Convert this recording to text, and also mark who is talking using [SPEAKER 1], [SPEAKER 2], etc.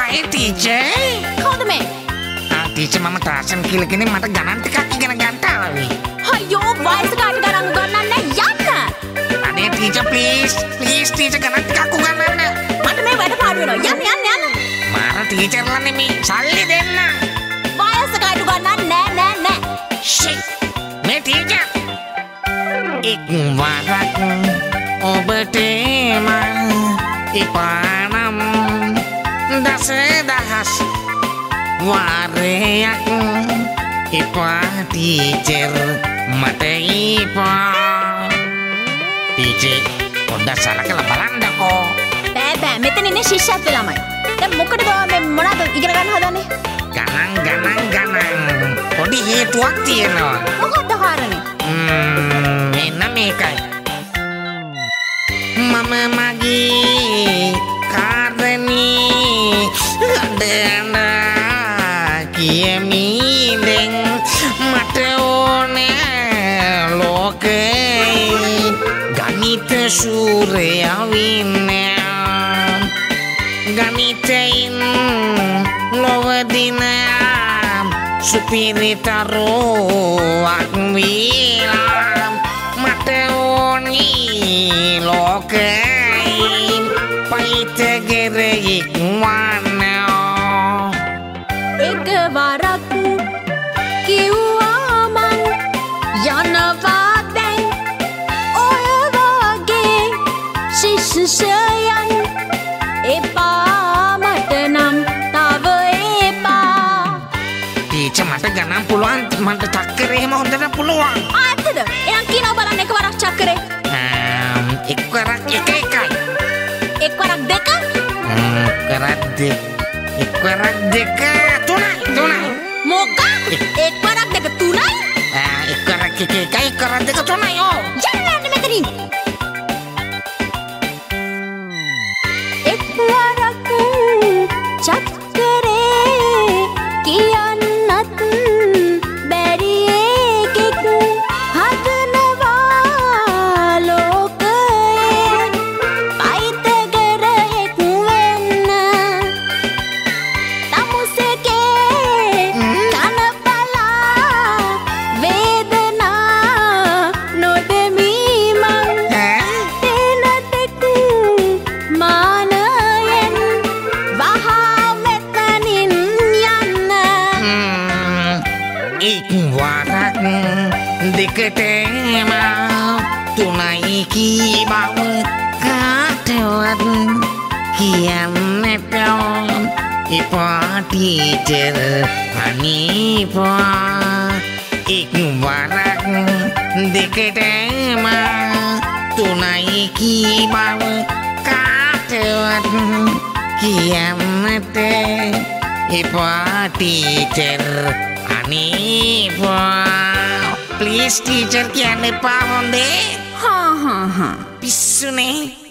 [SPEAKER 1] Hi teacher.
[SPEAKER 2] කවුද මේ?
[SPEAKER 1] Teacher මම තාසන් කියලා කෙනෙක් මට ගණන් ටිකක් ඉගෙන ගන්න ආවේ.
[SPEAKER 2] අයියෝ වයස කාට ගණන් උගන්වන්නේ යන්න.
[SPEAKER 1] අනේ teacher please teacher ගණන් ටිකක් උගන්වන්න.
[SPEAKER 2] මට මේ වැඩ පාඩු වෙනවා. යන්න.
[SPEAKER 1] මාර teacher ලා නෙමෙයි සල්ලි දෙන්න.
[SPEAKER 2] වයස කාට උගන්වන්නේ නෑ.
[SPEAKER 1] Shit. මේ teacher. එක් වරක් ඔබට ඉපානම් දසදහස් වාරයක් ඉපා ටීචර් මට ඉපා ටීචර් පොඩ්ඩක් සලකලා බලන්නකෝ.
[SPEAKER 2] බෑ මෙතන ඉන්නේ ශිෂ්‍යත්ව ළමයි. දැන් මොකටද මේ මොනවද ඉගෙන ගන්න හදන්නේ?
[SPEAKER 1] ගණන් පොඩි හේතුවක් තියෙනවා.
[SPEAKER 2] මොකක්ද කාරණේ?
[SPEAKER 1] මෙන්න මේකයි. මම මගේ කාරණේ අඬ කියමි දැන් මට ඕනේ ලෝකේ ගණිත ශූරයා වෙන්න. ගණිතයෙන් ලොවදින සුපිරිතරුවක් වීලා මට ඕනි ලෝකේ පයිතගෙරෙක් වන්න.
[SPEAKER 2] එක වරක් කිව්වා මං යනවා දැන් ඔය වගේ ශිෂ්‍යයන් එපා මට නම් තව එපා.
[SPEAKER 1] ටීචර් මට ගණන් පුළුවන් මට චක්කරේ එහෙම හොඳට පුළුවන්.
[SPEAKER 2] ඇත්තද? එහෙනම් කියනවා බලන්න එක වරක් චක්කරේ.
[SPEAKER 1] එක් වරක් එකයි.
[SPEAKER 2] එක් වරක් දෙක.
[SPEAKER 1] එක් වරක් දෙක තුනයි.
[SPEAKER 2] මොකක්? එක් වරක් දෙක තුනයි?
[SPEAKER 1] එක් වරක් එකයි එක් වරක් දෙක තුනයි.
[SPEAKER 2] යන්න මෙතනින්. එක් වරක් චක්කරේ කියන්නත් බැරි එකෙක් හදනවා ලෝකයේ පයිතගරයෙක් වෙන්න. තමුසෙකේ කන බලා වේදනා නොදෙමි මං තෙනතෙක් මානයෙන් වහා මෙතනින් යන්න.
[SPEAKER 1] එක් වරක් දෙකටම තුනයි කී බව කාටවත් කියන්නට එපා ටීචර් අනීපා. එක් වරක් දෙකටම තුනයි කී බව කාටවත් කියන්නට එපා ටීචර් අනීපා. ප්ලීස් ටීචර් කියන්න එපා හොඳේ.
[SPEAKER 2] හා
[SPEAKER 1] පිස්සුනේ.